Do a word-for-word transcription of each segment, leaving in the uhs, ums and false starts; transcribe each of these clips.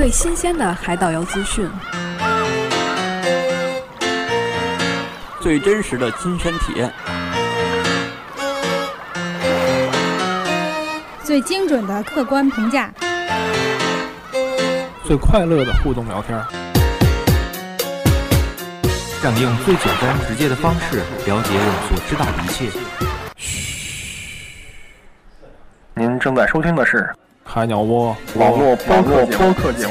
最新鲜的海岛游资讯， 最真实的亲身体验， 最精准的客观评价， 最快乐的互动聊天， 让你用最简单直接的方式了解我所知道的一切。 您正在收听的是海鸟窝网络播客播客节目。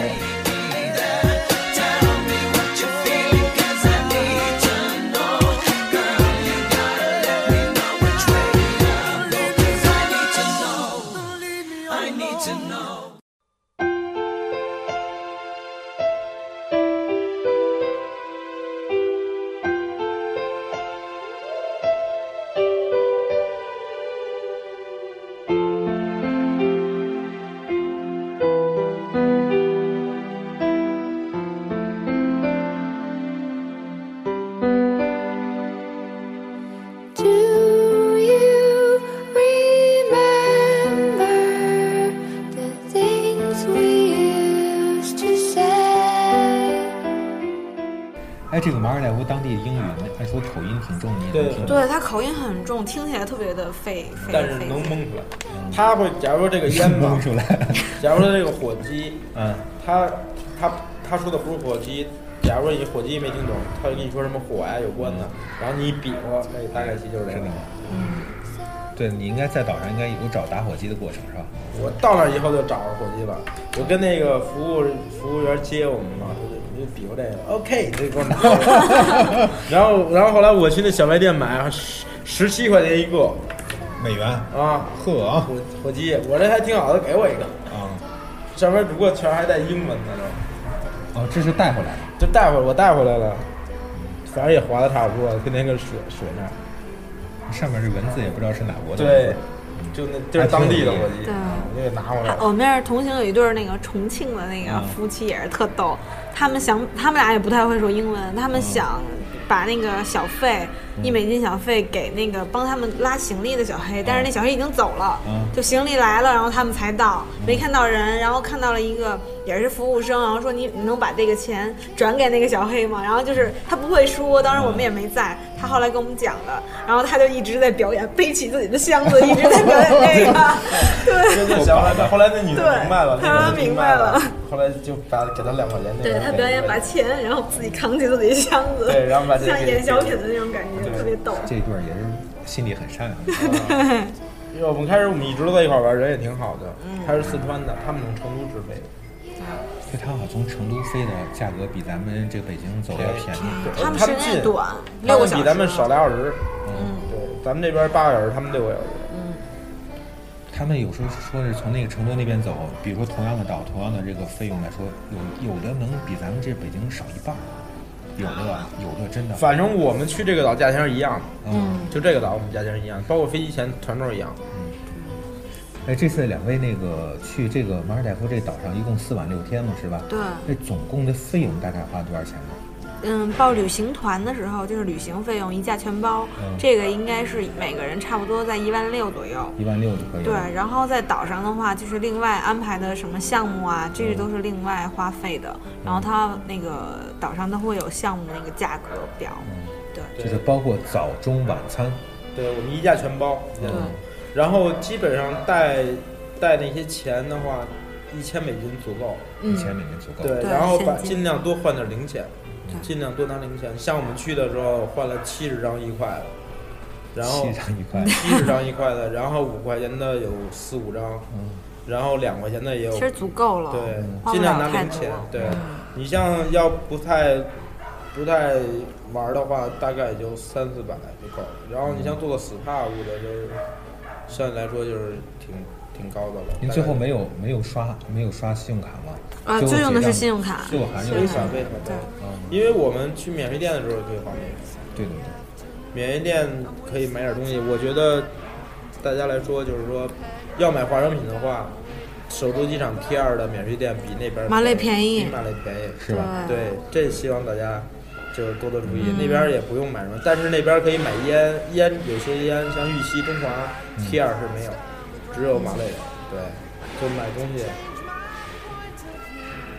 哎，这个马尔代夫当地英语，按说口音挺重，你也能听对，他口音很重，听起来特别的费费。 但是能蒙出来。他会，假如说这个烟蒙出来， 假如说这个火鸡， 嗯， 他他他说的不是火鸡，假如说你火鸡没听懂，他就跟你说什么火呀有关的，然后你一比划，哎，大概其就是这个。 嗯，对，你应该在岛上应该有找打火机的过程是吧？ 我到那以后就找着火鸡了，我跟那个服务服务员接我们嘛。就比划这个 ，OK， 这给我拿。然后，然后后来我去那小卖店买，十十七块钱一个， 美元啊， 呵啊， 火火鸡，我这还挺好的，给我一个啊。 上面不过全还带英文的都。哦，这是带回来的， 就带回我带回来了，反正也划的差不多，跟那个水水那儿。 上面这文字也不知道是哪国的。 对。就那就是当地的火鸡， 对， 我给拿回来。 我们那儿同行有一对那个重庆的那个夫妻也是特逗，他们想，他们俩也不太会说英文，他们想把那个小费一美金小费给那个帮他们拉行李的小黑，但是那小黑已经走了，就行李来了，然后他们才到，没看到人，然后看到了一个也是服务生，然后说你你能把这个钱转给那个小黑吗？然后就是他不会说，当时我们也没在，他后来跟我们讲的，然后他就一直在表演背起自己的箱子，一直在表演这个，对， 就想后来那女的明白了， 他明白了， 后来就把给他两块钱， 对他表演把钱，然后自己扛起自己的箱子， 对，然后把像演小品的那种感觉，特别逗。 这对也是心里很善良。 对， 因为我们开始我们一直都在一块玩，人也挺好的。他是四川的，他们从成都直飞。 所以他好像从成都飞的价格比咱们这个北京走的要便宜。 他们时间短， 六个小时，比咱们少俩小时。嗯，对，咱们这边八个小时，他们六个小时。 嗯。 他们有时候说是从那个成都那边走，比如说同样的岛，同样的这个费用来说，有有的能比咱们这北京少一半，有的有的真的。 反正我们去这个岛价钱是一样的， 嗯， 就这个岛我们价钱是一样的，包括飞机钱全都是一样的。 嗯。哎，这次两位那个去这个马尔代夫这岛上一共四晚六天嘛，是吧？ 对。 这总共的费用大概花多少钱呢？ 嗯，报旅行团的时候就是旅行费用一价全包，嗯、这个应该是每个人差不多在一万六左右。 一万六就可以。 对，然后在岛上的话，就是另外安排的什么项目啊，这些都是另外花费的。嗯、然后它那个岛上都会有项目那个价格表。 嗯， 对， 就是包括早中晚餐。 对，我们一价全包。 对。 嗯、然后基本上带带那些钱的话，一千美金足够。 一千美金足够。 对，然后把尽量多换点零钱。尽量多拿零钱，像我们去的时候换了七十张一块的，然后七十张一块， 七十张一块的，然后五块钱的有四五张，嗯，然后两块钱的也有， 其实足够了， 对，尽量拿零钱，对， 嗯、 你像要不太不太玩的话，大概也就三四百就够了，然后你像做个 S P A 物的，就是相对来说就是挺挺高的了。 您最后没有没有刷没有刷信用卡吗？ 啊，就用的是信用卡， 最后还是信用卡费对，嗯，因为我们去免税店的时候可以花免费。 对对对， 免税店可以买点东西。我觉得大家来说，就是说要买化妆品的话，首都机场 T 二的免税店比那边马累便宜， 比马累便宜是吧？ 对，这希望大家就是多多注意。嗯、那边也不用买什么，但是那边可以买烟，烟有些烟像玉溪、中华 T 二是没有，只有马累的。对，就买东西。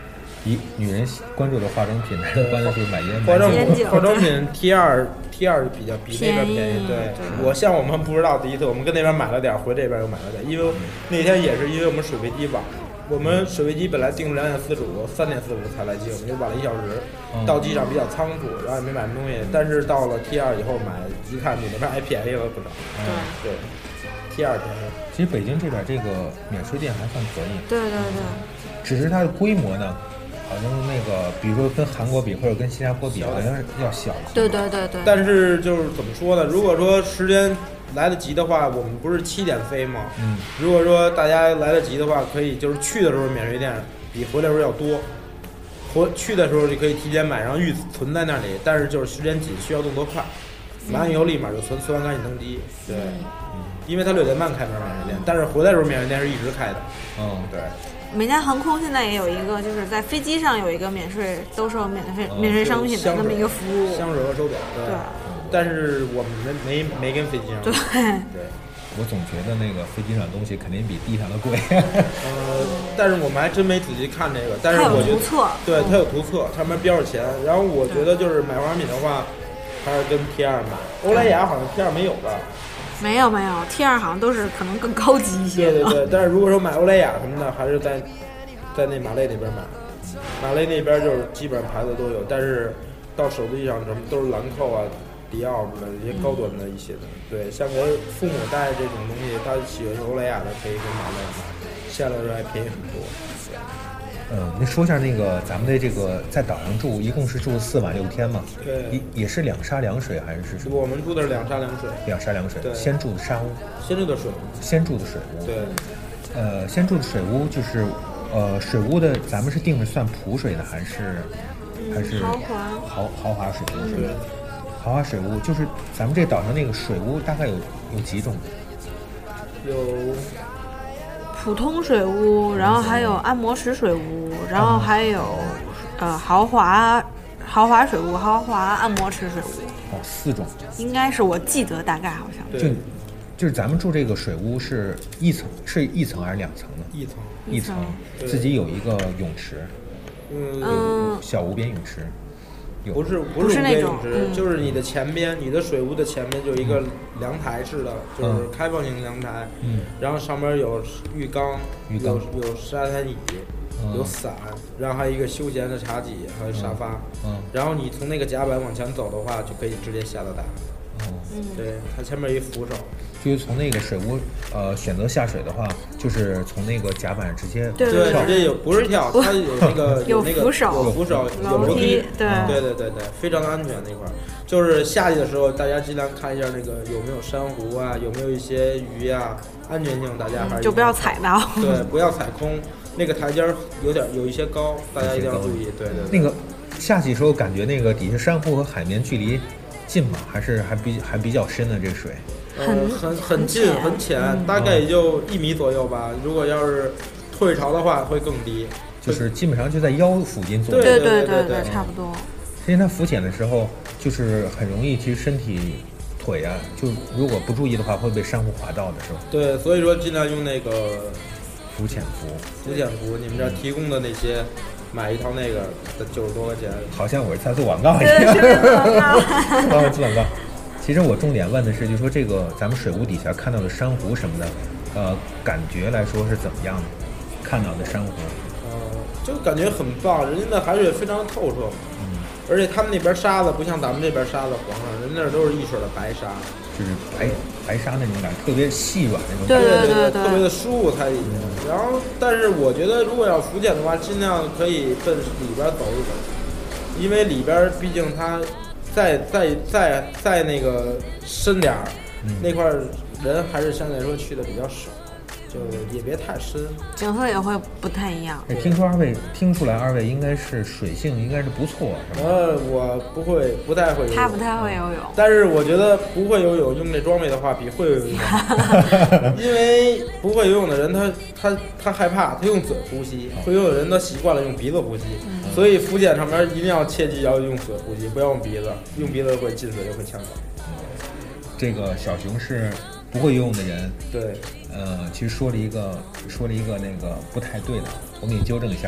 一女人关注的化妆品，男人关注的是买烟。 化妆烟酒化妆品 T 二 T 二比较比那边便宜。对， 对我像我们不知道第一次，我们跟那边买了点，回这边又买了点，因为那天也是因为我们水飞机晚，我们水飞机本来定了两点四十五，三点四十五才来机，我们就晚了一小时，到机场比较仓促，然后也没买什么东西。但是到了 T 二以后买，一看比那边还便宜了不少。对对 ，T 二便宜。 其实北京这边这个免税店还算可以。 对对对。 只是它的规模呢，好像那个，比如说跟韩国比或者跟新加坡比，好像是要小一些。 对对对对。 但是就是怎么说呢？如果说时间来得及的话，我们不是七点飞吗？ 嗯。 如果说大家来得及的话，可以就是去的时候免税店比回来的时候要多。回去的时候就可以提前买，然后预存在那里。但是就是时间紧，需要动作快。完了以后立马就存，存完赶紧登机。对。嗯。因为它六点半开门免税店，但是回来的时候免税店是一直开的。 嗯， 对。 每家航空现在也有一个，就是在飞机上有一个免税兜售免费、哦、免税商品的那么一个服务， 香水和手表。对。对但是我们没没没跟飞机上。 对。 对。 我总觉得那个飞机上的东西肯定比地上的贵。 呃，但是我们还真没仔细看这个。但是我觉得，对，它有图册，上面标着钱。然后我觉得就是买化妆品的话，还是跟 T 二买。欧莱雅好像 T 二没有的。 没有没有 ，T 二好像都是可能更高级一些的。对对对，但是如果说买欧莱雅什么的，还是在在那马类那边买。马类那边就是基本上牌子都有，但是到手机上什么都是兰蔻啊、迪奥什么的一些高端的一些的。对，像给父母带这种东西，他喜欢欧莱雅的可以跟马类买，下来的时候还便宜很多。 嗯，那说一下那个咱们的这个在岛上住，一共是住四晚六天嘛？ 对， 也也是两沙两水还是什么？ 我们住的是两沙两水。 两沙两水。 对， 先住的沙屋， 先住的水屋， 先住的水屋。 对， 呃，先住的水屋就是，呃，水屋的咱们是定的算普水的还是、嗯、还是豪华豪豪华水屋是吧？豪华水屋就是咱们这岛上那个水屋大概有有几种？ 有。 普通水屋，然后还有按摩石水屋，然后还有呃豪华豪华水屋、豪华按摩池水屋。 哦，四种。 应该是我记得大概好像。 就就是咱们住这个水屋是一层，是一层还是两层呢？ 一层。 一层，自己有一个泳池， 嗯， 小无边泳池。 不是不是那种，嗯、就是你的前边，你的水屋的前边就有一个凉台式的，嗯、就是开放型凉台， 嗯， 然后上面有浴缸， 浴缸有有沙滩椅，嗯、有伞，然后还有一个休闲的茶几，还有沙发， 嗯， 然后你从那个甲板往前走的话，就可以直接下到大海， 嗯， 对，它前面有一扶手。 就是从那个水屋，呃，选择下水的话，就是从那个甲板直接对对直接有不是跳，它有那个有那个扶手， 有扶手，有楼梯， 对对对对对，非常的安全那块儿。就是夏季的时候，大家尽量看一下那个有没有珊瑚啊，有没有一些鱼啊，安全性大家还是就不要踩到， 对，不要踩空。那个台阶有点有一些高，大家一定要注意。对对对。 那个夏季时候感觉那个底下珊瑚和海面距离近吗？还是还比还比较深的这个水？ 呃，很很近很浅，嗯、大概也就一米左右吧。如果要是退潮的话，会更低， 就是基本上就在腰附近左右。 对对对对，差不多。 因为它浮潜的时候，就是很容易，其实身体腿啊，就如果不注意的话，会被珊瑚划到的，是吧？ 对，所以说尽量用那个浮潜服。 浮潜服，你们这提供的那些，买一套那个的九十多块钱。 好像我是在做广告一样。 对，做广告。 做广告。其实我重点问的是，就是说这个咱们水屋底下看到的珊瑚什么的，呃，感觉来说是怎么样的？看到的珊瑚， 呃，就感觉很棒，人家的海水非常透彻，嗯，而且他们那边沙子不像咱们这边沙子黄上，人那都是一水的白沙， 就是白白沙那种感觉，特别细软那种感觉， 对对对， 特别的舒服才已经。然后，但是我觉得如果要浮潜的话，尽量可以奔里边走一走，因为里边毕竟它。再再再再那个深点儿，嗯、那块人还是相对来说去的比较少，就也别太深， 景色也会不太一样。 听说二位听出来，二位应该是水性应该是不错，是吧？ 呃，我不会，不太会游泳。 他不太会游泳， 但是我觉得不会游泳用这装备的话，比会游泳因为不会游泳的人他他他害怕，他用嘴呼吸；会游泳的人他习惯了用鼻子呼吸。嗯所以浮潜上面一定要切记要用嘴呼吸，不要用鼻子，用鼻子会进水就会呛到。 这个小熊是不会游泳的人， 对， 呃，其实说了一个说了一个那个不太对的，我给你纠正一下，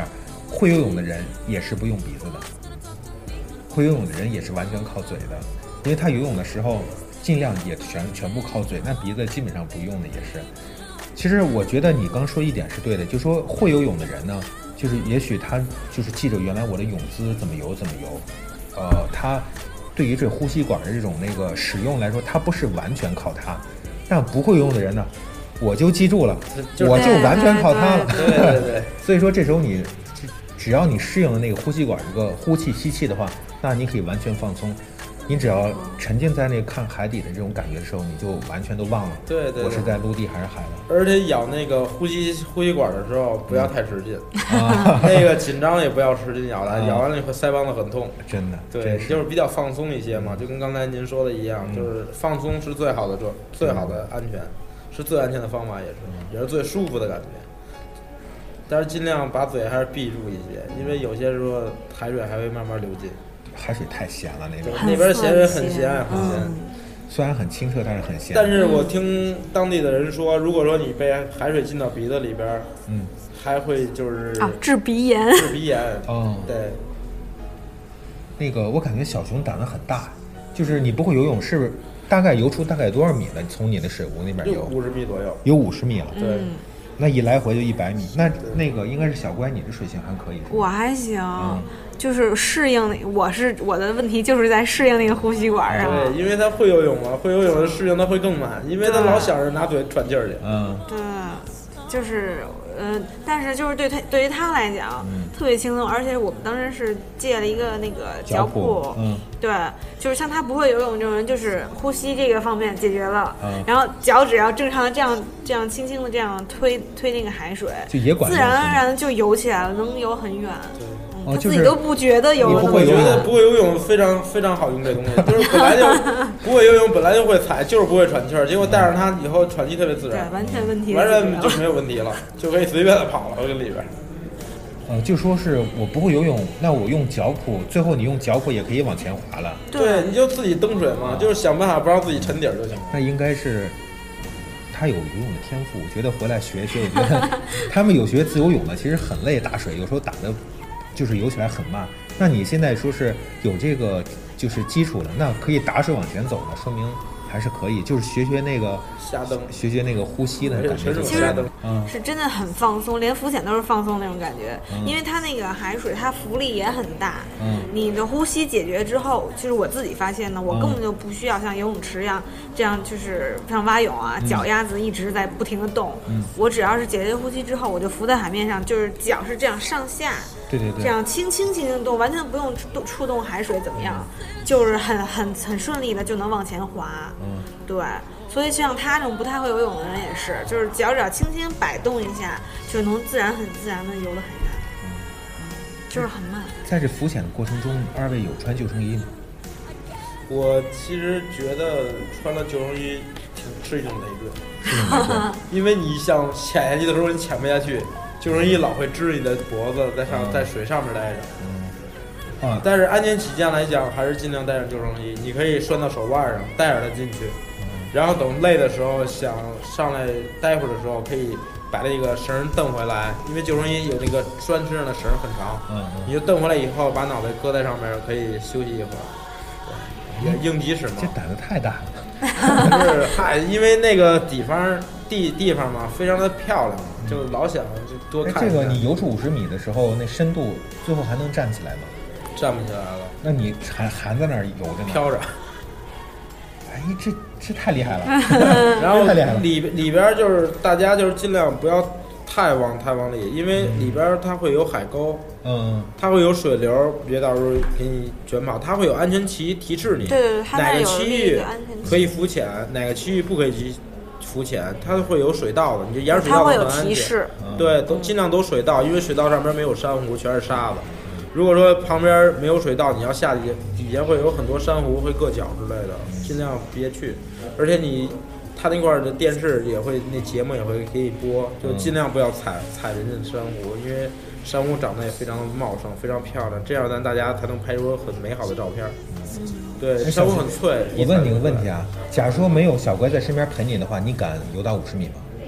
会游泳的人也是不用鼻子的，会游泳的人也是完全靠嘴的，因为他游泳的时候尽量也全全部靠嘴，那鼻子基本上不用的也是。其实我觉得你刚说一点是对的，就说会游泳的人呢，就是也许他就是记着原来我的泳姿怎么游怎么游，呃，他对于这呼吸管的这种那个使用来说，他不是完全靠它。但不会游泳的人呢，我就记住了，我就完全靠它了。 对对 对, 对。 所以说这时候你只要你适应了那个呼吸管这个呼气吸气的话，那你可以完全放松。你只要沉浸在那个看海底的这种感觉的时候，你就完全都忘了， 对 对, 对， 我是在陆地还是海的。 而且咬那个呼吸呼吸管的时候，不要太使劲，啊、那个紧张也不要使劲咬它，啊、咬完了以后腮帮子很痛。 真的， 对，就是比较放松一些嘛，就跟刚才您说的一样，嗯、就是放松是最好的最最好的安全，是最安全的方法，也是也是最舒服的感觉。但是尽量把嘴还是闭住一些，因为有些时候海水还会慢慢流进。 海水太咸了，那边那边咸水很咸很咸、嗯， 虽然很清澈，但是很咸。 但是我听当地的人说，如果说你被海水进到鼻子里边，嗯，还会就是啊治鼻炎， 治鼻炎。 哦， 对。 那个我感觉小熊胆子很大，就是你不会游泳，是不是大概游出大概多少米呢？从你的水库那边游， 五十米左右， 有五十米了。 对。嗯， 那一来回就一百米，那那个应该是小乖，你的水性还可以。 我还行，嗯、就是适应那，我是我的问题就是在适应那个呼吸管上。 对，因为他会游泳嘛，会游泳的适应他会更慢，因为他老想着拿嘴喘气儿去。 嗯， 对，就是呃，但是就是对他对于他来讲、嗯、特别轻松，而且我们当时是借了一个那个脚蹼， 嗯， 对，就是像他不会游泳这种人，就是呼吸这个方面解决了，嗯，然后脚只要正常的这样这样轻轻的这样推推那个海水， 就也管自然而然的就游起来了，能游很远。 对。 他自己都不觉得游了， 我觉得不会游泳非常非常好用这东西，就是本来就不会游泳，本来就会踩，就是不会喘气儿，结果带上它以后喘气特别自然， 对，完全问题完全就没有问题了，就可以随便的跑了跟里边。 呃，就说是我不会游泳，那我用脚蹼，最后你用脚蹼也可以往前滑了。 对，你就自己蹬水嘛，就是想办法不让自己沉底儿就行。 那应该是。他有游泳的天赋，我觉得回来学学。我觉得他们有学自由泳的，其实很累，打水有时候打的。就是游起来很慢，那你现在说是有这个就是基础的，那可以打水往前走了，说明还是可以，就是学学那个瞎蹬， 学学那个呼吸的感觉。 其实是真的很放松，连浮潜都是放松那种感觉，嗯、因为它那个海水它浮力也很大，嗯，你的呼吸解决之后，就是我自己发现呢，我根本就不需要像游泳池一样，这样就是像蛙泳啊，脚丫子一直在不停的动，嗯，我只要是解决呼吸之后，我就浮在海面上，就是脚是这样上下。 对对对， 这样轻轻轻轻动，完全不用触触动海水，怎么样？就是很很很顺利的就能往前滑。嗯，对，所以像他这种不太会游泳的人也是，就是脚只要轻轻摆动一下，就能自然很自然的游得很远。嗯，就是很慢。 在这浮潜的过程中，二位有穿救生衣吗？ 我其实觉得穿了救生衣挺是一种累赘，因为你想潜下去的时候你潜不下去。救生衣老会支你的脖子，在上在水上面待着，嗯，啊，但是安全起见来讲，还是尽量带上救生衣。你可以拴到手腕上，带着它进去，嗯，然后等累的时候想上来待会儿的时候，可以把那个绳蹬回来，因为救生衣有那个拴身上的绳很长，嗯，你就蹬回来以后，把脑袋搁在上面，可以休息一会儿，也应急使嘛。 这胆子太大了。 不是，嗨，因为那个地方地地方嘛，非常的漂亮，就老想就多看一看。 这个你游出五十米的时候，那深度最后还能站起来吗？ 站不起来了。 那你还还在那儿游着呢？ 飘着。 哎，这这太厉害了。 然后里里边就是大家就是尽量不要太往太往里，因为里边它会有海沟，嗯，它会有水流，别到时候给你卷跑。它会有安全旗提示你， 对对对， 哪个区域可以浮潜，哪个区域不可以浮潜，它会有水道的，你就沿着水道很安全。 提示， 对，都尽量都水道，因为水道上边没有珊瑚，全是沙子。如果说旁边没有水道，你要下去，底下会有很多珊瑚会硌脚之类的，尽量别去。而且你。他那块的电视也会，那节目也会给你播，就尽量不要踩踩人家的珊瑚，因为珊瑚长得也非常茂盛，非常漂亮，这样咱大家才能拍出很美好的照片。对，珊瑚很脆。 我问你个问题啊，假如说没有小乖在身边陪你的话，你敢游到五十米吗？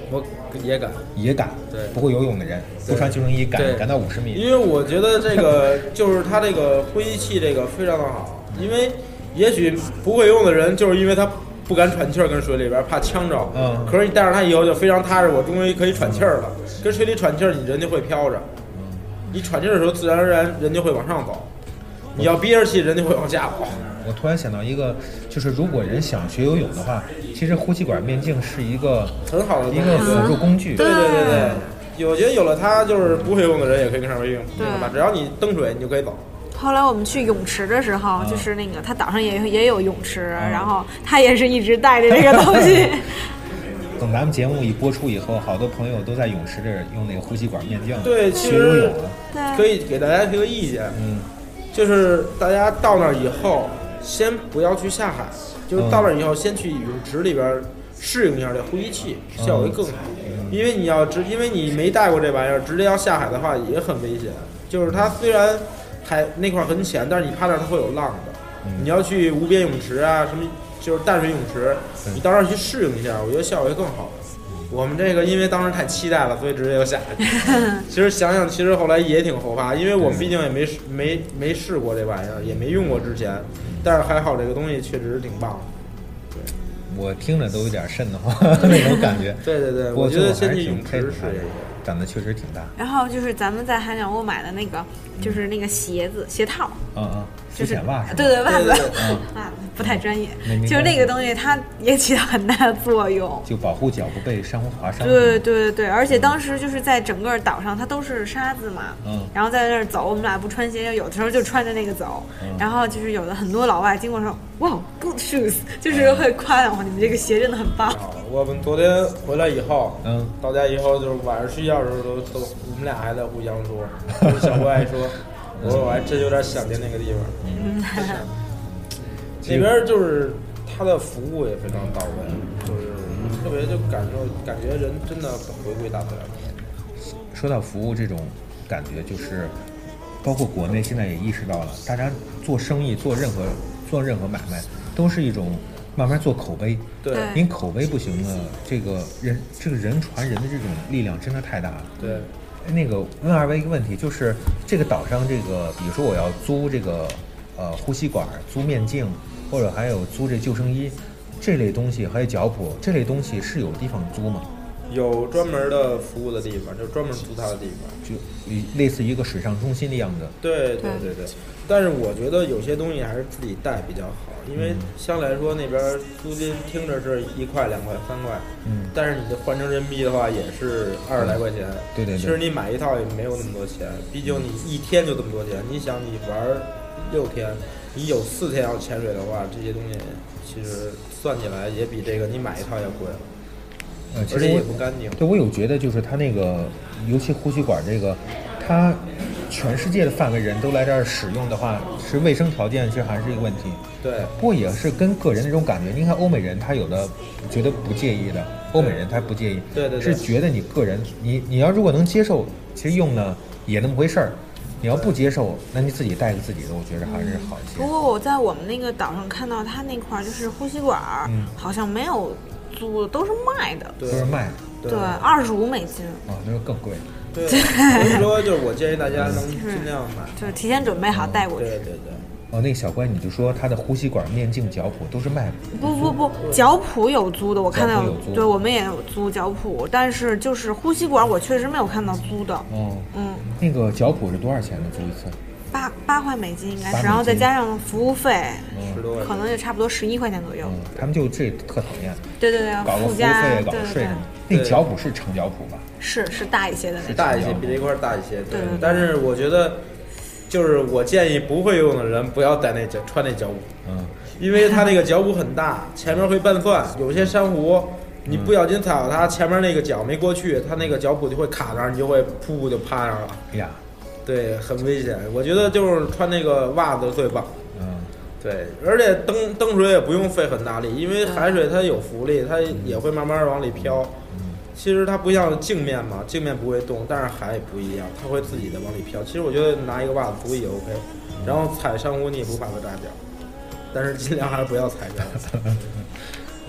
我也敢， 也敢。 对， 不会游泳的人不穿救生衣敢敢到五十米。 因为我觉得这个就是他这个呼吸器这个非常的好，因为也许不会游泳的人就是因为他不敢喘气儿，跟水里边怕呛着。 嗯。 可是你带着他以后就非常踏实，我终于可以喘气儿了。跟水里喘气儿，你人就会飘着。 嗯。 你喘气儿的时候，自然而然人就会往上走。你要憋着气，人就会往下走。 我突然想到一个，就是如果人想学游泳的话，其实呼吸管面镜是一个很好的一个辅助工具。 对对对对，我觉得有了它，就是不会游泳的人也可以跟上面用， 对吧？只要你蹬水，你就可以走。 后来我们去泳池的时候， 嗯、 就是那个它岛上也有也有泳池，嗯、然后他也是一直带着这个东西。 等咱们节目一播出以后，好多朋友都在泳池这儿用那个呼吸管面镜对学游泳了。 对， 可以给大家提个意见， 嗯， 就是大家到那儿以后，先不要去下海，就是到那儿以后，先去泳池里边适应一下这呼吸器，效果会更好。嗯、因为你要直，因为你没带过这玩意儿，直接要下海的话也很危险。就是它虽然海那块很浅，但是你趴那儿它会有浪的。嗯、你要去无边泳池啊，什么就是淡水泳池，嗯、你到那儿去适应一下，我觉得效果会更好。我们这个因为当时太期待了，所以直接就下去。其实想想，其实后来也挺后怕，因为我们毕竟也没没没试过这玩意儿，也没用过之前。但是还好，这个东西确实挺棒的。 对，我听着都有点瘆得慌那种感觉。 对对对，我觉得先去泳池试一下。 长得确实挺大。 然后就是咱们在海鸟屋买的那个，就是那个鞋子、鞋套。 嗯嗯。就是袜子，对对袜子，袜子不太专业，就是那个东西它也起到很大的作用， 就保护脚不被珊瑚划伤。 对对对对，而且当时就是在整个岛上它都是沙子嘛， 嗯， 然后在那儿走，我们俩不穿鞋，有的时候就穿着那个走， 嗯、 然后就是有的很多老外经过说，哇 ，good shoes， 就是会夸奖我你们这个鞋真的很棒。 我们昨天回来以后， 嗯， 到家以后就是晚上睡觉的时候都都，我们俩还在互相说，就是小怪说。我说我还真有点想念那个地方，嗯，那边就是他的服务也非常到位，就是特别就感受感觉人真的回归大自然。 说到服务这种感觉，就是包括国内现在也意识到了，大家做生意做任何做任何买卖都是一种慢慢做口碑， 对， 您口碑不行了，这个人这个人传人的这种力量真的太大了， 对。 那个问二位一个问题，就是这个岛上这个，比如说我要租这个呃呼吸管、租面镜，或者还有租这救生衣这类东西，还有脚蹼这类东西，是有地方租吗？ 有专门的服务的地方，就专门租它的地方， 就类似一个水上中心的样子。 对对对对，但是我觉得有些东西还是自己带比较好，因为相对来说那边租金听着是一块、两块、三块， 嗯， 但是你换成人民币的话也是二十来块钱。 嗯、对对对。 其实你买一套也没有那么多钱，毕竟你一天就这么多钱。你想你玩六天，你有四天要潜水的话，这些东西其实算起来也比这个你买一套要贵了。 呃，其实也不干净。 对，我有觉得就是它那个，尤其呼吸管这个，它全世界的范围人都来这儿使用的话，是卫生条件其实还是一个问题。 对。 不过也是跟个人那种感觉，您看欧美人他有的觉得不介意的，欧美人他不介意， 对对对， 是觉得你个人，你你要如果能接受，其实用呢也那么回事儿。你要不接受，那你自己带个自己的，我觉得还是好一些。 不过我在我们那个岛上看到他那块就是呼吸管，嗯，好像没有租的，都是卖的， 都是卖， 对，二十五美金。 哦，那就更贵。 对，所以说就是我建议大家能尽量买， 就是提前准备好带过去。 对对对。 哦，那个小乖，你就说他的呼吸管、面镜、脚蹼都是卖的。 不不不，脚蹼有租的，我看到有租， 对，我们也有租脚蹼，但是就是呼吸管，我确实没有看到租的。 哦， 嗯， 那个脚蹼是多少钱呢？租一次？ 八八块美金应该是，然后再加上服务费， 十多， 可能就差不多十一块钱左右。 嗯，他们就这特讨厌。 对对对， 搞个服务费，搞个税什么。那脚蹼是长脚蹼吧？ 是是大一些的那种， 是大一些，比这块大一些。 对， 但是我觉得。就是我建议不会游泳的人不要带那脚穿那脚蹼， 嗯， 因为它那个脚蹼很大，前面会拌蒜，有些珊瑚你不小心踩到它，前面那个脚没过去，它那个脚蹼就会卡那儿，你就会噗噗就趴上了。 呀， 对，很危险。我觉得就是穿那个袜子最棒。 嗯， 对，而且蹬蹬水也不用费很大力，因为海水它有浮力，它也会慢慢往里飘。其实它不像镜面嘛，镜面不会动，但是海也不一样，它会自己的往里飘。其实我觉得拿一个袜子足也 OK， 然后踩珊瑚你也不怕它扎脚，但是尽量还是不要踩着。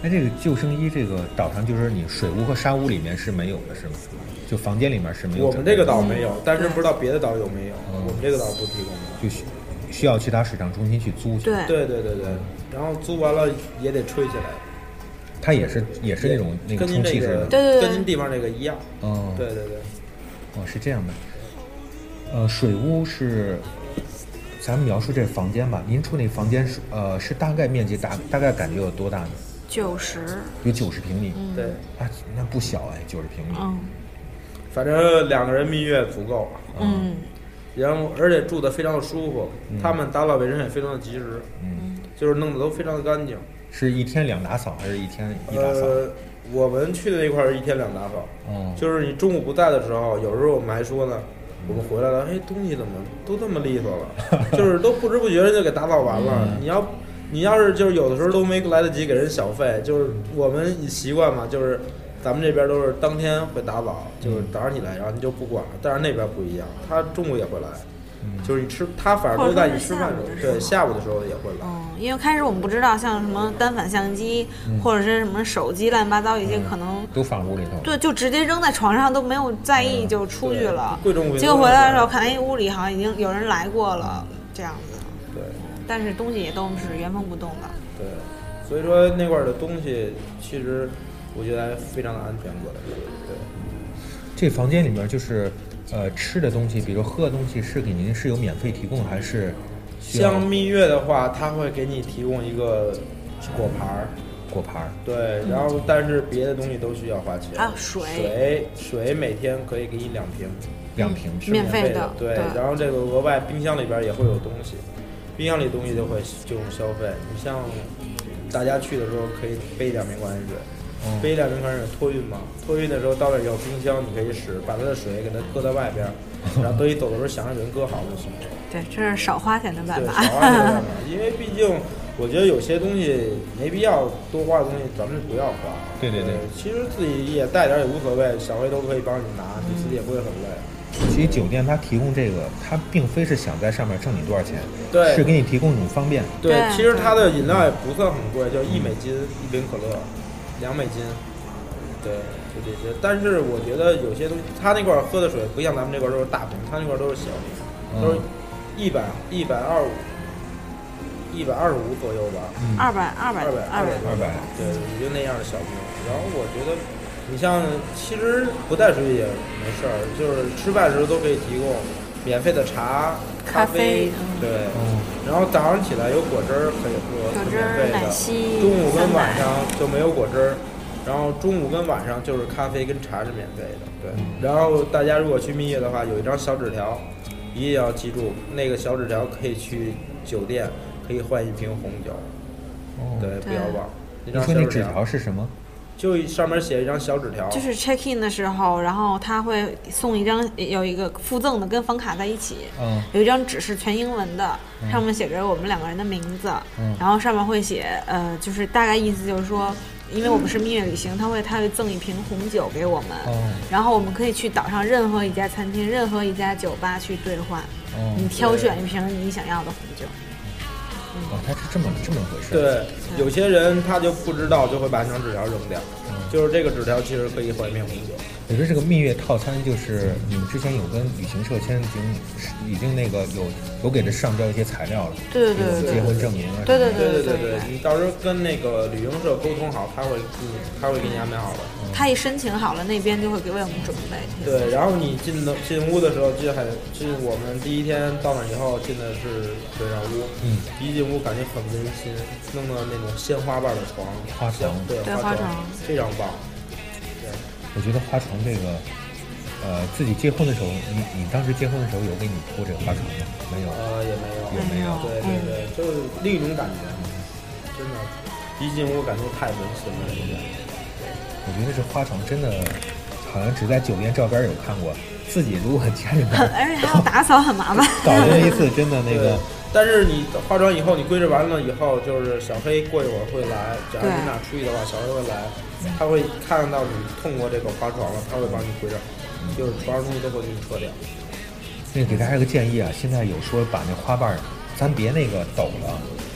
那这个救生衣，这个岛上就是你水屋和沙屋里面是没有的，是吗？就房间里面是没有。 我们这个岛没有，但是不知道别的岛有没有。嗯、我们这个岛不提供的， 就需需要去他水上中心去租去。 对对对对对，然后租完了也得吹起来。 它也是也是那种那个充气式的， 对对对， 跟您地方这个一样。 哦， 对对对， 哦是这样的。呃，水屋是。咱们描述这房间吧，您住那房间是呃是大概面积大大概感觉有多大呢？ 九十， 有九十平米。 嗯、 对， 啊，那不小哎，九十平米。 嗯， 反正两个人蜜月足够。 嗯， 然后而且住的非常的舒服，嗯、他们打扫卫生也非常的及时。 嗯， 就是弄得都非常的干净。 是一天两打扫还是一天一打扫？ 呃，我们去的那块儿是一天两打扫。 哦， 就是你中午不在的时候，有时候我们还说呢。我们回来了，哎，东西怎么都这么利索了？就是都不知不觉就给打扫完了。嗯、你要，你要是就是有的时候都没来得及给人小费，就是我们习惯嘛，就是咱们这边都是当天会打扫，就是早上起来然后你就不管了。但是那边不一样，他中午也会来。嗯、就是你吃，他反正都在你吃饭的时候，对，下午的时候也会来。 嗯，因为开始我们不知道，像什么单反相机、嗯、或者是什么手机，乱七八糟一些可能、 嗯、都放屋里头。 对，就直接扔在床上，都没有在意，就出去了。 贵重物品。 结果回来的时候看，哎，屋里好像已经有人来过了，这样子。 对。 但是东西也都是原封不动的。 对，所以说那块的东西，其实我觉得还非常的安全过来。对。 这房间里面就是。呃，吃的东西，比如喝的东西，是给您是有免费提供，还是像蜜月的话，他会给你提供一个果盘儿， 果盘儿。 对，然后但是别的东西都需要花钱。 啊，水， 水，水每天可以给你两瓶， 两瓶是免费的。 对，然后这个额外冰箱里边也会有东西，冰箱里东西就会就用消费。你像大家去的时候可以背两瓶矿泉水。嗯、背两瓶矿泉水托运嘛，托运的时候到那儿有冰箱，你可以使把它的水给它搁在外边，然后等你走的时候想让人搁好就行了。 对，这是少花钱的办法。 对，少花钱的办法，因为毕竟我觉得有些东西没必要多花的东西，咱们不要花。 对对对， 其实自己也带点也无所谓，小费都可以帮你拿，你自己也不会很累。 其实酒店它提供这个，它并非是想在上面挣你多少钱， 对， 是给你提供一种方便。 对，其实它的饮料也不算很贵，就一美金一瓶可乐。两美金，对，就这些。但是我觉得有些东西，他那块喝的水不像咱们这块都是大瓶，他那块都是小瓶，嗯、都是一百一百二五，一百二十五左右吧。 二百二百二百二百二百， 对，也就那样的小瓶。然后我觉得，你像其实不带水也没事儿，就是吃饭的时候都可以提供免费的茶、 咖啡， 嗯、 对。嗯然后早上起来有果汁儿可以喝， 果汁儿、 奶昔。 中午跟晚上就没有果汁儿，然后中午跟晚上就是咖啡跟茶是免费的。对，嗯、然后大家如果去蜜月的话，有一张小纸条，一定要记住，那个小纸条可以去酒店可以换一瓶红酒。哦，对，不要忘。 你说那纸条是什么？ 就上面写一张小纸条， 就是 check in 的时候，然后他会送一张，有一个附赠的，跟房卡在一起，嗯，有一张纸是全英文的，嗯、上面写着我们两个人的名字，嗯，然后上面会写，呃，就是大概意思就是说，因为我们是蜜月旅行，他会他会赠一瓶红酒给我们，嗯，然后我们可以去岛上任何一家餐厅、任何一家酒吧去兑换，嗯，你挑选一瓶你想要的红酒。 哦，它是这么这么回事。 对，有些人他就不知道，就会把那张纸条扔掉。嗯、就是这个纸条其实可以换一瓶红酒。 也就是这个蜜月套餐，就是你们之前有跟旅行社签已经已经那个有有给他上交一些材料了。 对对对对。 结婚证明啊。 对对对对对对，你到时候跟那个旅行社沟通好，他会给你他会给你安排好了。 他一申请好了，那边就会给为我们准备。 对，然后你进的进屋的时候，进还进我们第一天到那以后进的是水上屋，嗯，一进屋感觉很温馨，弄的那种鲜花瓣的床， 花床， 对， 对花床非常棒。对， 我觉得花床这个，呃，自己结婚的时候，你你当时结婚的时候有给你铺这个花床吗？没有， 呃，也没有， 也没有， 对对对，就是另一种感觉，真的，一进屋感觉太温馨了，这边。 我觉得这花床真的，好像只在酒店照片有看过，自己如果家里面， 而且还要打扫，很麻烦。 搞了一次真的那个。 但是你化妆以后，你归置完了以后，就是小黑过一会儿会来，假如你俩出去的话，小黑会来，他会看到你通过这个花床了，他会帮你归置，就是床上东西都会给你撤掉。 那给大家一个建议啊，现在有说把那花瓣，咱别那个抖了，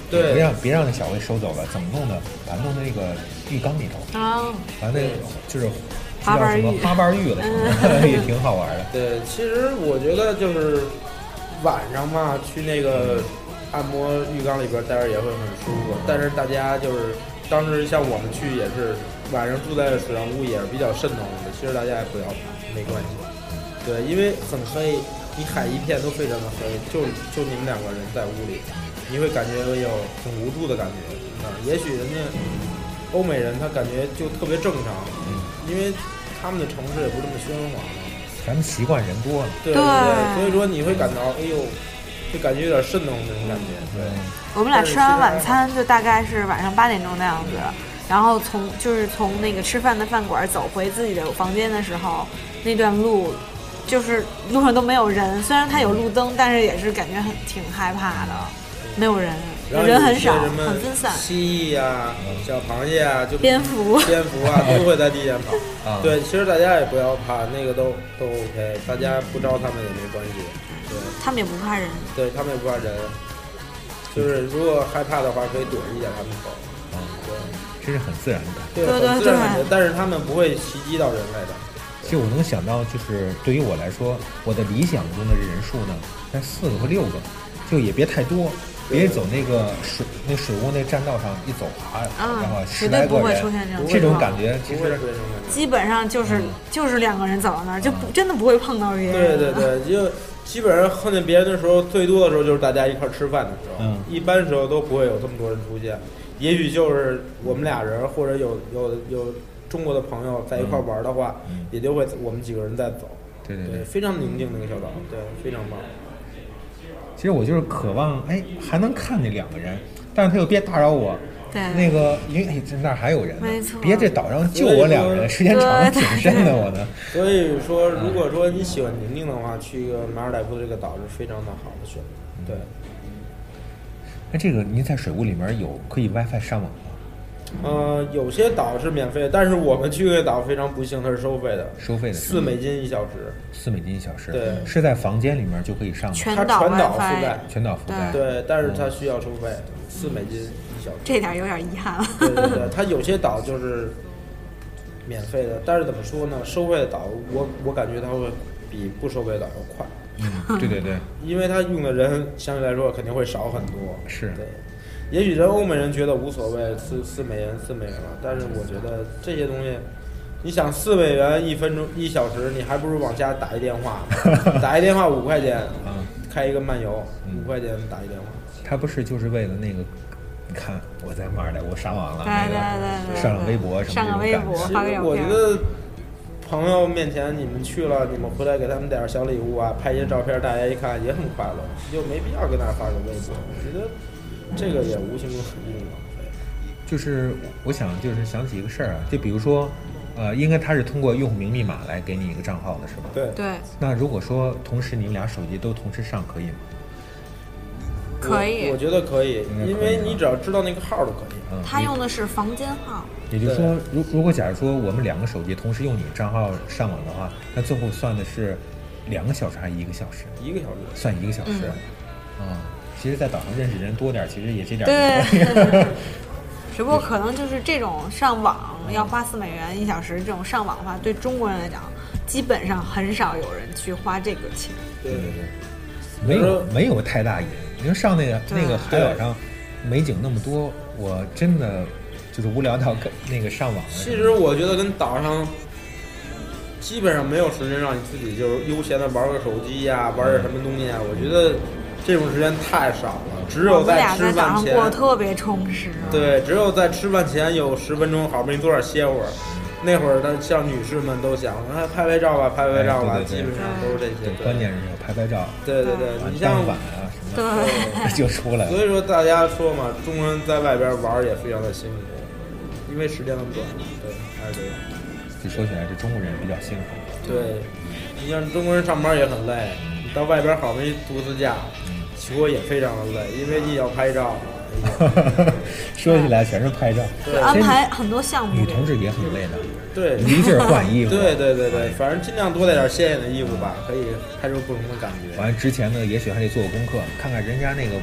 对， 别让别让那小薇收走了，怎么弄的？把它弄到那个浴缸里头啊， 把那就是花瓣浴， 花瓣浴了，也挺好玩的。 对，其实我觉得就是晚上嘛，去那个按摩浴缸里边待着也会很舒服。但是大家就是当时像我们去也是晚上住在水上屋，也是比较瘆得慌的。其实大家也不要怕，没关系。对，因为很黑，你海一片都非常的黑，就就你们两个人在屋里，你会感觉有很无助的感觉啊。也许人家欧美人他感觉就特别正常，嗯，因为他们的城市也不这么喧哗嘛， 咱们习惯人多了， 对对对，所以说你会感到哎呦，就感觉有点瘆得慌那种感觉。对， 我们俩吃完晚餐就大概是晚上八点钟那样子，然后从就是从那个吃饭的饭馆走回自己的房间的时候，那段路就是路上都没有人，虽然它有路灯，但是也是感觉很挺害怕的，没有人。人很少，很分散。 蜥蜴啊，小螃蟹啊，就蝙蝠、 蝙蝠啊，都会在地上跑。啊、对，其实大家也不要怕，那个都都 OK， 大家不招他们也没关系。对， 他们也不怕人。 对他们也不怕人，就是如果害怕的话，可以躲一下他们走。 啊、嗯，对，这是很自然的。 对，很自然的，但是他们不会袭击到人类的。 其实我能想到，就是对于我来说，我的理想中的人数呢，在四个或六个，就也别太多。别走那个水那水屋那栈道上一走啊， 嗯、 然后十来个人，这种感觉其实基本上就是、嗯、就是两个人走到那儿，就不、嗯、真的不会碰到别人。对对对，就基本上碰见别人的时候，最多的时候就是大家一块吃饭的时候，嗯，一般时候都不会有这么多人出现。也许就是我们俩人，或者有有有中国的朋友在一块玩的话，嗯、也就会我们几个人在走。 对对 对, 对，非常宁静那个小岛，对，非常棒。 其实我就是渴望，哎，还能看见两个人，但是他又别打扰我。 对。 那个，因为哎，这那儿还有人呢。 没错。 别这岛上就我两个人，时间长了挺瘆的我呢。 所以说，如果说你喜欢宁静的话，去一个马尔代夫这个岛是非常的好的选择。对。 那这个您在水屋里面有可以 WiFi 上网吗？ 呃，有些岛是免费，但是我们去的岛非常不幸，它是收费的， 收费的， 四美金一小时， 四美金一小时， 对， 是在房间里面就可以上吗？ 全岛全岛覆盖， 全岛覆盖， 对，但是它需要收费，四美金一小时， 这点有点遗憾了。 对对对，它有些岛就是免费的，但是怎么说呢？收费的岛，我我感觉它会比不收费的岛要快。 嗯，对对对， 因为它用的人相对来说肯定会少很多， 是， 对。也许人欧美人觉得无所谓，四四美元四美元了，但是我觉得这些东西，你想四美元一分钟一小时，你还不如往家打一电话，打一电话五块钱，嗯，开一个漫游五块钱打一电话。 他不是就是为了那个，你看我在马尔代夫上网了， 对对对对， 上了微博什么上个微博发个照片。 我觉得朋友面前你们去了，你们回来给他们带点小礼物啊，拍一些照片，大家一看也很快乐，就没必要跟那儿发个微博。我觉得。这个也无形中很用浪费。 就是我想，就是想起一个事儿啊，就比如说，呃，应该他是通过用户名密码来给你一个账号的，是吧？ 对对。 那如果说同时你们俩手机都同时上，可以吗？ 可以， 我, 我觉得可以，因为你只要知道那个号就可以。 嗯，他用的是房间号。 也就是说，如如果假如说我们两个手机同时用你的账号上网的话，那最后算的是两个小时还是一个小时？ 一个小时， 算一个小时。嗯。啊。其实，在岛上认识人多点，其实也这点。 对。只不过可能就是这种上网要花四美元一小时，这种上网的话，对中国人来讲，基本上很少有人去花这个钱。 对对对。 没有没有太大瘾。你说上那个那个海岛上，美景那么多，我真的就是无聊到那个上网。 其实我觉得跟岛上基本上没有时间让你自己就是悠闲的玩个手机呀、啊，玩点什么东西啊。我觉得。这种时间太少了，只有在吃饭前过特别充实。 对，只有在吃饭前有十分钟，好不容易坐点歇会儿。那会儿的像女士们都想，哎，拍拍照吧，拍拍照吧，基本上都是这些。 关键是拍拍照。 对对对，你像晚啊什么的就出来了。 所以说大家说嘛，中国人在外边玩也非常的辛苦，因为时间很短。对，还是这样。 就说起来，这中国人比较幸福。 对，你像中国人上班也很累，你到外边好不容易度次假。其实也非常的累，因为你要拍照。 说起来全是拍照， 对，安排很多项目。 女同志也很累的， 对， 一劲儿换衣服。 对对对对，反正尽量多带点鲜艳的衣服吧，可以拍出不同的感觉。 完之前呢，也许还得做个功课，看看人家那个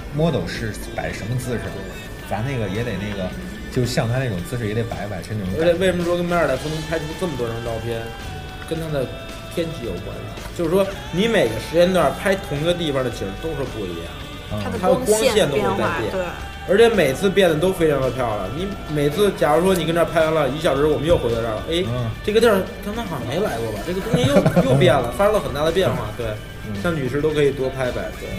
model 是摆什么姿势，咱那个也得那个，就像他那种姿势也得摆摆，是那种。 而且为什么说跟梅尔代夫能拍出这么多张照片，跟他的天气有关系？就是说，你每个时间段拍同一个地方的景都是不一样， 它的它的光线都会在变， 对， 而且每次变得都非常的漂亮。你每次，假如说你跟这儿拍完了一小时，我们又回到这儿了，哎，嗯、这个地儿刚才好像没来过吧？这个东西又又变了，发生了很大的变化。对，嗯、像女士都可以多拍拍，对，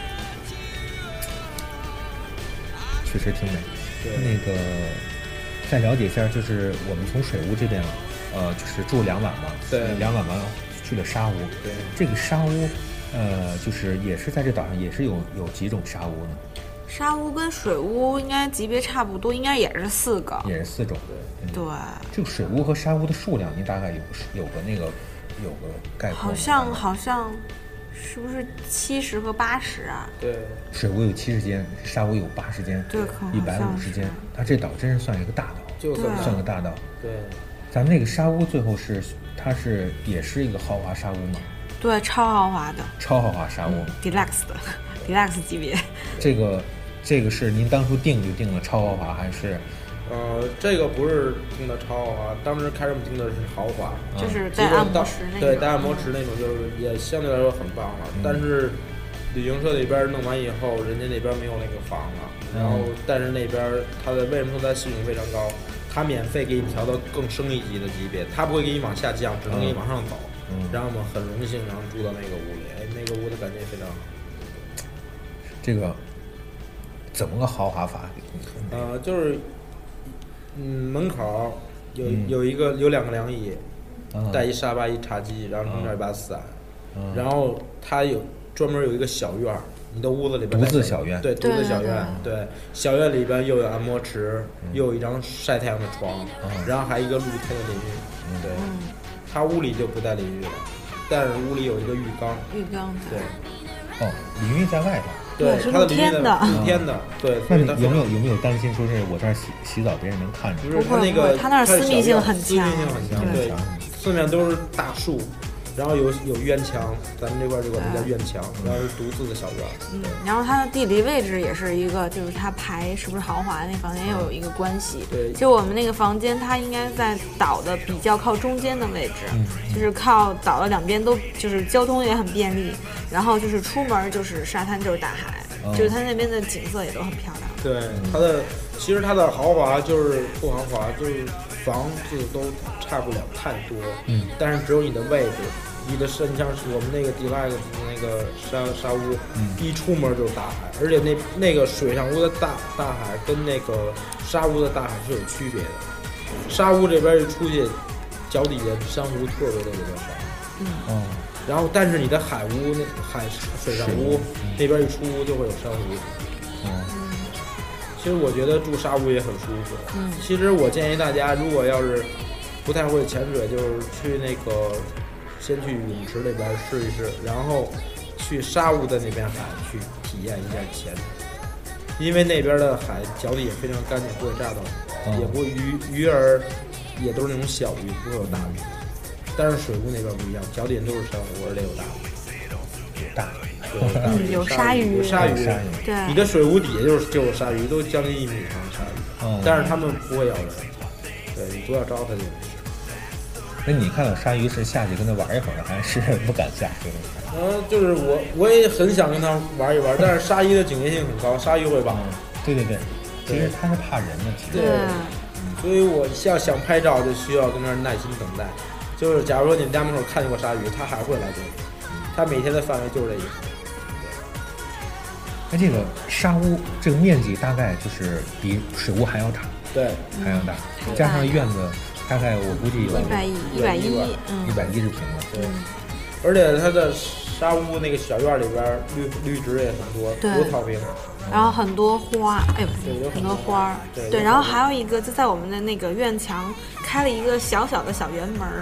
确实挺美。对，那个再了解一下，就是我们从水屋这边，呃，就是住两晚嘛， 对， 两晚完了去了沙屋。 对， 这个沙屋，呃，就是也是在这岛上也是有有几种沙屋呢？ 沙屋跟水屋应该级别差不多，应该也是四个， 也是四种。 对，嗯、对。 这个水屋和沙屋的数量，你大概有有个那个有个概括？ 好像好像是不是七十和八十啊？ 对， 水屋有七十间，沙屋有八十间， 对， 一百五十间。它这岛真是算一个大岛， 就算个大岛。 对， 咱们那个沙屋最后是它是也是一个豪华沙屋吗？ 对，超豪华的， 超豪华沙屋、 嗯、，deluxe 的 ，deluxe 级别。 这个。这个是您当初定就定了超豪华还是？ 呃，这个不是定的超豪华，当时开始我们定的是豪华， 就是带按摩池那种。 对，带按摩池那种，就是也相对来说很棒了。嗯、但是旅行社那边弄完以后，人家那边没有那个房了，然后但是那边他的为什么说它系统非常高？他免费给你调到更升一级的级别，他不会给你往下降，只能给你往上走。嗯，然后我们很荣幸，然后住到那个屋里，哎，那个屋的感觉非常好。 这个。怎么个豪华法？ 呃，就是，嗯，门口有、嗯、有一个有两个凉椅，嗯、带一沙发一茶几，然后中间一把伞，嗯、然后它有专门有一个小院儿，你的屋子里边独自小院， 对，独自小院，对，对小院里边又有按摩池，嗯、又有一张晒太阳的床，嗯、然后还有一个露天的淋浴，嗯、对，它屋里就不带淋浴了，但是屋里有一个浴缸， 浴缸， 对， 哦，淋浴在外头。 对， 是露天的， 露天的，对。 那你有没有有没有担心说是我这儿洗洗澡别人能看着？ 不是，他那个他那儿私密性很强， 私密性很强，对，四面都是大树，然后有有院墙，咱们这块就管它叫院墙，然后是独自的小院。 嗯，然后它的地理位置也是一个，就是它排是不是豪华那房间也有一个关系。 对， 就我们那个房间，它应该在岛的比较靠中间的位置，嗯、就是靠岛的两边都就是交通也很便利，然后就是出门就是沙滩就是大海。就是它那边的景色也都很漂亮。 对，它的其实它的豪华就是不豪华，就是房子都差不了太多。嗯，但是只有你的位置，你的身像是我们那个 deluxe 那个沙沙屋，嗯、一出门就是大海，而且那那个水上屋的大大海跟那个沙屋的大海是有区别的。沙屋这边一出去，脚底下珊瑚特别特别的少。嗯。哦。然后，但是你的海屋那海水上屋、嗯、那边一出屋就会有珊瑚。嗯，其实我觉得住沙屋也很舒服。嗯，其实我建议大家，如果要是不太会潜水，就是去那个先去泳池那边试一试，然后去沙屋的那边海去体验一下潜水，因为那边的海脚底也非常干净，不会炸到，嗯、也不会鱼鱼儿也都是那种小鱼，不会有大鱼。但是水屋那边不一样，脚底都是珊瑚，而且有大鱼，有大鱼， 嗯，有鲨鱼， 有鲨鱼， 对， 你的水屋底下就是就有鲨鱼，都将近一米长的鲨鱼，嗯，但是它们不会咬人，对你不要招它就没事。 那你看到鲨鱼是下去跟它玩一会儿，还是不敢下去？ 嗯，就是我我也很想跟它玩一玩，但是鲨鱼的警戒性很高，鲨鱼会把， 对对对，其实它是怕人的，其实， 对， 所以我要想拍照就需要跟那儿耐心等待。就是假如说你们家门口看见过鲨鱼，它还会来这里，它每天的范围就是这一个。 那这个沙屋这个面积大概就是比水屋还要大， 对， 还要大，嗯、加上院子大概我估计有一百一，一百一， 一百一十平了。 对，而且它的沙屋那个小院里边绿绿植也很多，多草坪。 然后很多花，哎，不，很多花，对，然后还有一个就在我们的那个院墙开了一个小小的小圆门，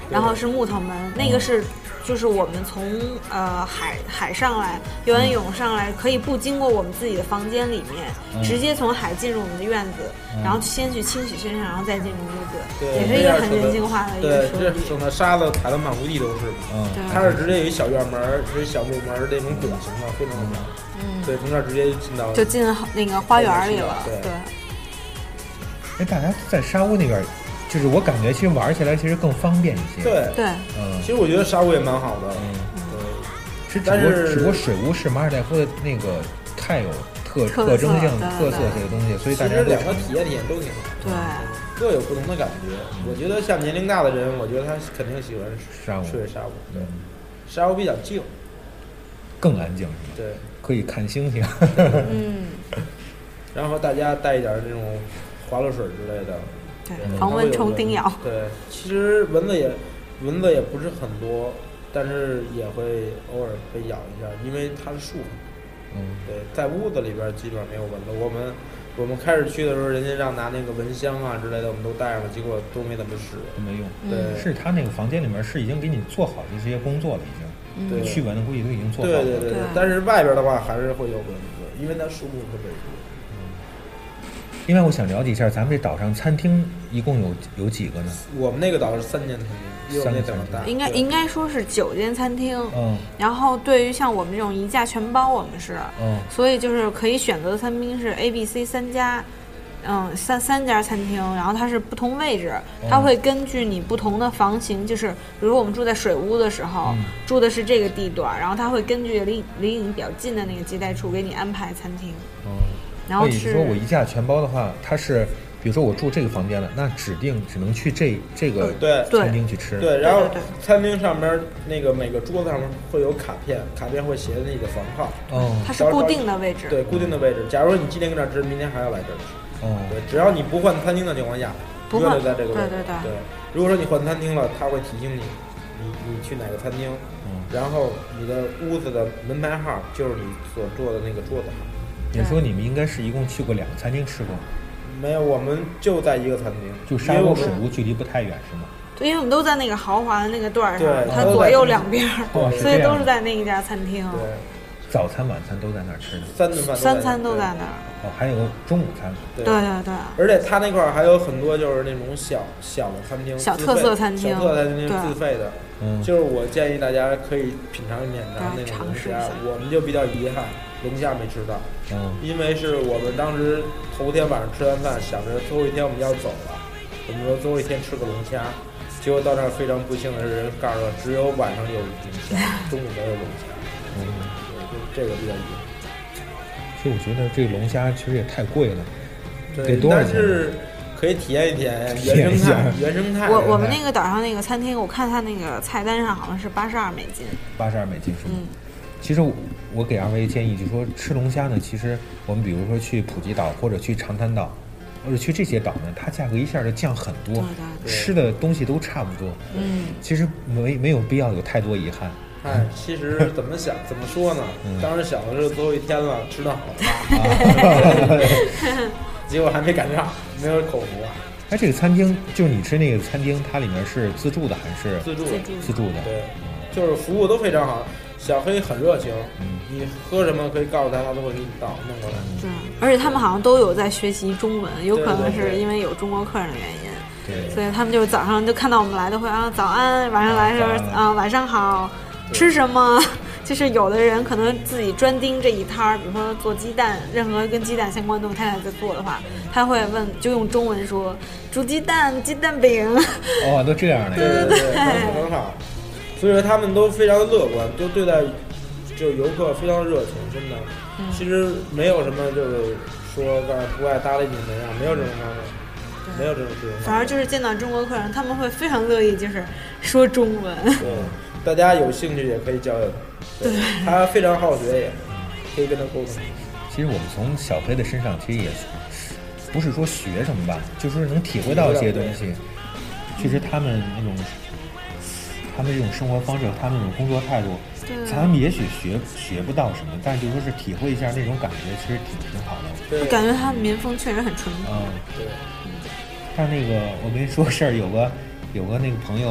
然后是木头门，那个是就是我们从呃海海上来游完泳上来，可以不经过我们自己的房间里面， 嗯、 直接从海进入我们的院子，嗯、然后先去清洗身上，然后再进入屋子，也是一个很人性化的一个设计。 对，这省得沙子踩得满屋地都是。 嗯， 它是直接有一小院门，是小木门那种拱形的，非常好。嗯，对，从这儿直接进到就进那个花园里了。对。对哎，大家在沙屋那边，就是我感觉其实玩起来其实更方便一些。 对对， 嗯，其实我觉得沙屋也蛮好的。 嗯， 对。 是，但是只不过水屋是马尔代夫的那个太有特特征性、特色这个东西，所以大家两个体验体验都挺好。 对， 各有不同的感觉。我觉得像年龄大的人，我觉得他肯定喜欢沙屋， 睡沙屋。对，沙屋比较静， 更安静。 对， 可以看星星。 嗯。 然后大家带一点那种滑落水之类的， 对，防蚊虫叮咬。 对，其实蚊子也蚊子也不是很多，但是也会偶尔被咬一下，因为它是树。 嗯， 对，在屋子里边基本上没有蚊子。我们我们开始去的时候，人家让拿那个蚊香啊之类的，我们都带上了，结果都没怎么使， 都没用。 对， 是他那个房间里面是已经给你做好这些工作了，已经。 对， 驱蚊的估计都已经做好了。 对对对对，但是外边的话还是会有蚊子，因为它树木特别多。 另外，我想了解一下，咱们这岛上餐厅一共有有几个呢？ 我们那个岛是三间餐厅， 三间这么大， 应该应该说是九间餐厅。 嗯。 然后对于像我们这种一价全包，我们是， 嗯， 所以就是可以选择的餐厅是 A、B、C 三家，嗯，三三家餐厅，然后它是不同位置，它会根据你不同的房型，就是比如我们住在水屋的时候， 嗯、 住的是这个地段，然后它会根据离离你比较近的那个接待处给你安排餐厅。 嗯。 然后是说我一价全包的话，它是比如说我住这个房间了，那指定只能去这这个餐厅去吃。 对，然后餐厅上面那个每个桌子上面会有卡片，卡片会写那个房号。 哦， 它是固定的位置。 对，固定的位置。假如说你今天跟这儿吃，明天还要来这儿吃。 哦， 对，只要你不换餐厅的情况下， 不换就在这个位置。 对对对。 对，如果说你换餐厅了，他会提醒你，你你去哪个餐厅， 嗯， 然后你的屋子的门牌号就是你所坐的那个桌子号。 也说你们应该是一共去过两个餐厅吃过？ 没有，我们就在一个餐厅， 就沙屋水屋距离不太远是吗？ 对，因为我们都在那个豪华的那个段上， 它左右两边， 哦、 所以都是在那一家餐厅。 对， 早餐晚餐都在那儿吃的， 三顿饭三餐都在那儿。 哦，还有个中午餐。 对对对对。 而且他那块儿还有很多就是那种小小的餐厅， 小特色餐厅， 小特色餐厅自费的。 嗯， 就是我建议大家可以品尝一品尝那种龙虾，我们就比较遗憾，龙虾没吃到。 嗯， 因为是我们当时头天晚上吃完饭，想着最后一天我们要走了，我们说最后一天吃个龙虾，结果到那儿非常不幸的是，人告诉我只有晚上有龙虾，中午没有龙虾。嗯，就这个比较遗憾。 其实我觉得这个龙虾其实也太贵了， 对， 多少钱？ 但是可以体验一体验原生态，原生态。 我我们那个岛上那个餐厅，我看它那个菜单上好像是八十二美金。 八十二美金是吗？ 嗯。 其实我我给二位建议，就是说吃龙虾呢，其实我们比如说去普吉岛或者去长滩岛，或者去这些岛呢，它价格一下就降很多， 对对吃的东西都差不多。 嗯。 其实没没有必要有太多遗憾。 哎，其实怎么想怎么说呢？嗯、当时想的是最后一天了，吃顿好的，结果还没赶上，没有口福。 哎，这个餐厅就是你吃那个餐厅，它里面是自助的还是自助的？ 自助的， 对，就是服务都非常好。小黑很热情，嗯，你喝什么可以告诉他，他都会给你倒弄过来。 对，而且他们好像都有在学习中文，有可能是因为有中国客人的原因。 对， 所以他们就早上就看到我们来都会啊早安，晚上来时候啊晚上好，吃什么？就是有的人可能自己专盯这一摊儿，比如说做鸡蛋，任何跟鸡蛋相关的东西，他俩在做的话，他会问，就用中文说煮鸡蛋、鸡蛋饼。 哦，都这样的。 对对对，很好。所以说他们都非常的乐观，就对待就游客非常热情，真的。嗯、其实没有什么就是说在不爱搭理你们呀，没有这种方面，没有这种事情。 反而就是见到中国客人，他们会非常乐意，就是说中文。 对，大家有兴趣也可以交流。对，他非常好学，也可以跟他沟通。 其实我们从小黑的身上，其实也不是说学什么吧，就是能体会到一些东西。确实，他们那种。他们这种生活方式，他们那种工作态度，咱们也许学学不到什么，但是就说是体会一下那种感觉，其实挺挺好的。 我感觉他们民风确实很淳朴。 嗯，对。但那个，我跟你说个事儿，有个有个那个朋友，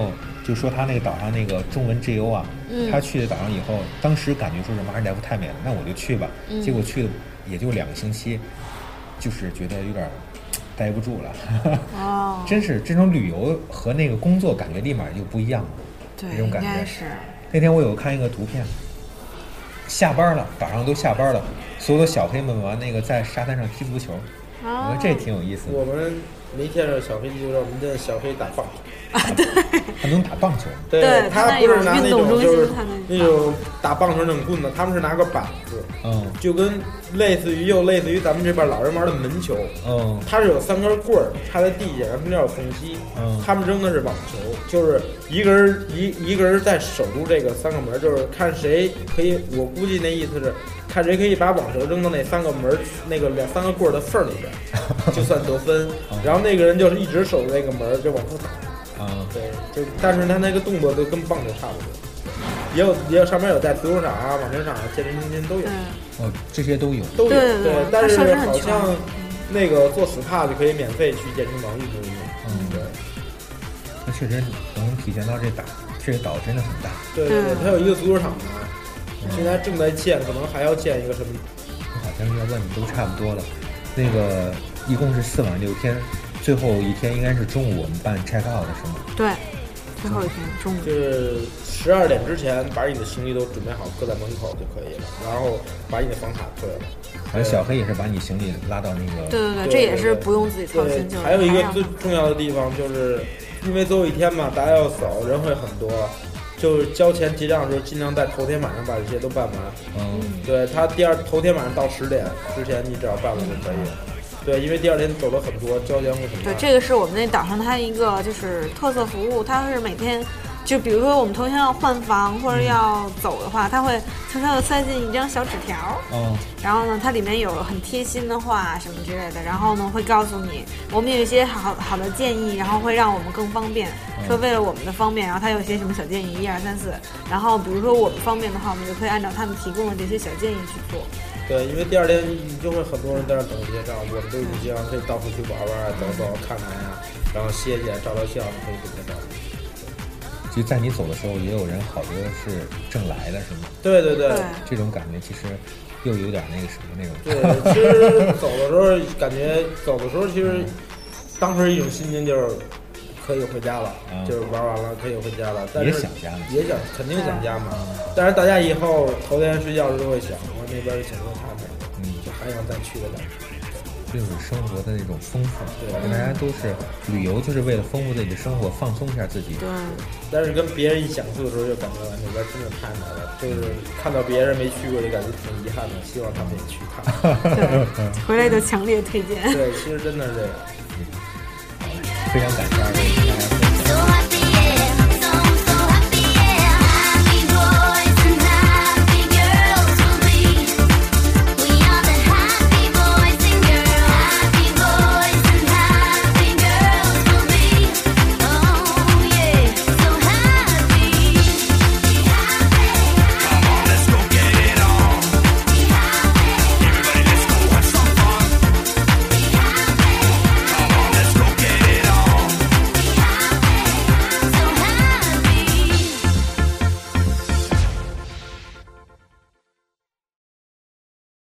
就说他那个岛上那个中文 G O 啊， 嗯、 他去的岛上以后，当时感觉说是马尔代夫太美了，那我就去吧。 嗯、 结果去了也就两个星期，就是觉得有点待不住了。 哦， 真是这种旅游和那个工作感觉立马就不一样了。 对， 这种感觉应该是。 那天我有看一个图片，下班了，岛上都下班了，所有的小黑们玩那个在沙滩上踢足球， 哦、 我觉得这挺有意思的。 我们没见着小黑就让我们的小黑打棒球。 啊，对， 他能打棒球。 对，他不是拿那种就是那种打棒球那种棍子，他们是拿个板子， 嗯， 就跟类似于又类似于咱们这边老人玩的门球， 嗯， 它是有三根棍儿插在地下，然后中间有缝隙， 嗯， 他们扔的是网球，就是一个人一一个人在守住这个三个门，就是看谁可以，我估计那意思是看谁可以把网球扔到那三个门那个两三个棍儿的缝里边，就算得分，然后那个人就是一直守着那个门就往出打。 啊、嗯， 对，就但是他那个动作都跟棒球差不多，也有也有上面有带足球场啊、网球场啊、健身中心都有。 哦，这些都有， 都有。 对, 对, 对，但是好像那个做 S P A 就可以免费去健身房运动运动。 嗯，对。那确实能体现到这岛，这个岛真的很大。 对对对，它有一个足球场呢，嗯、现在正在建，可能还要建一个什么？ 我好像要问你都差不多了，那个一共是四晚六天。最后一天应该是中午我们办 check out 的是吗？ 对，最后一天中午就是十二点之前把你的行李都准备好，搁在门口就可以了，然后把你的房卡退了。 还有小黑也是把你行李拉到那个。 对对对，这也是不用自己操心。 就还有一个最重要的地方，就是因为最后一天嘛，大家要走，人会很多，就是交钱结账的时候，尽量在头天晚上把这些都办完。 嗯， 对他第二头天晚上到十点之前，你只要办了就可以了。对，因为第二天走了很多，交钱会很多。 对，这个是我们那岛上它一个就是特色服务，它是每天，就比如说我们头天要换房或者要走的话，它会悄悄的塞进一张小纸条， 嗯， 然后呢，它里面有很贴心的话什么之类的，然后呢会告诉你，我们有一些好好的建议，然后会让我们更方便，说为了我们的方便，然后它有些什么小建议，一二三四，然后比如说我们方便的话，我们就可以按照他们提供的这些小建议去做。 对，因为第二天你就会很多人在那等结账，我们都已经可以到处去玩玩啊，走走看看呀，然后歇歇照照相，可以跟他照。 就在你走的时候，也有人好多是正来的，是吗？ 对对对， 这种感觉其实又有点那个什么那种。 对，其实走的时候感觉走的时候，其实当时一种心情就是可以回家了，嗯、就是玩完了可以回家了。但是也想家了， 也想肯定想家嘛。嗯、但是大家以后头天睡觉时都会想，我那边景色太美了，嗯，就还想再去的感觉。 这种生活的那种丰富，对，大家都是旅游，就是为了丰富自己的生活，放松一下自己。 对。 但是跟别人一讲述的时候，就感觉那边真的太美了，就是看到别人没去过，就感觉挺遗憾的。希望他们也去看。 对，回来就强烈推荐。 对，其实真的是这样。 非常感谢二位。